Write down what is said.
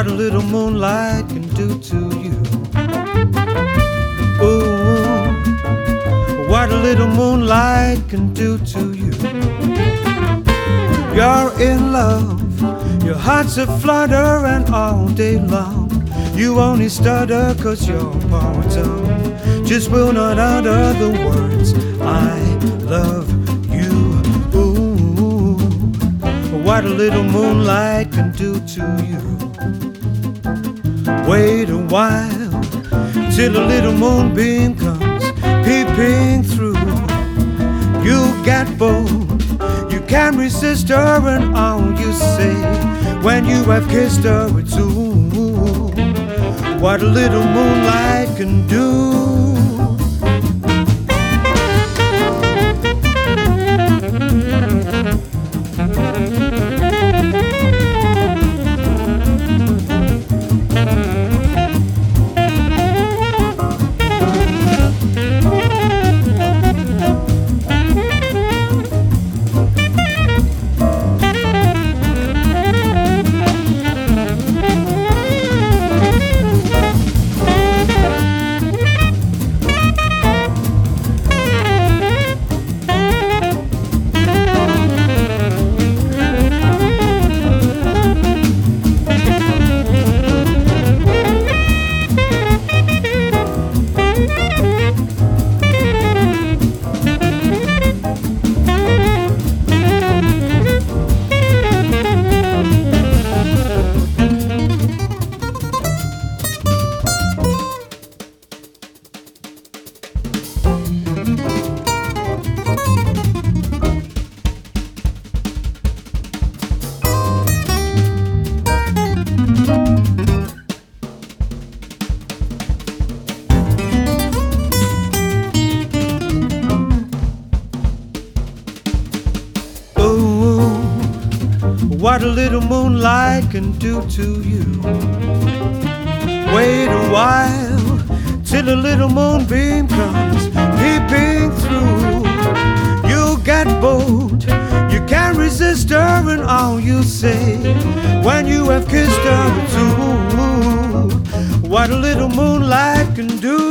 what a little moonlight can do to you. Ooh, what a little moonlight can do to you. You're in love, your heart's a flutter, and all day long you only stutter 'cause your poor tongue just will not utter the words I love you. Ooh, what a little moonlight can do to you. Wait a while till a little moonbeam comes peeping through. You get bold, you can't resist her, and all you say when you have kissed her, it's ooh, what a little moonlight can do. What a little moonlight can do to you. Wait a while till a little moonbeam comes peeping through. You get bold, you can't resist her, and all you say when you have kissed her, it's ooh, what a little moonlight can do.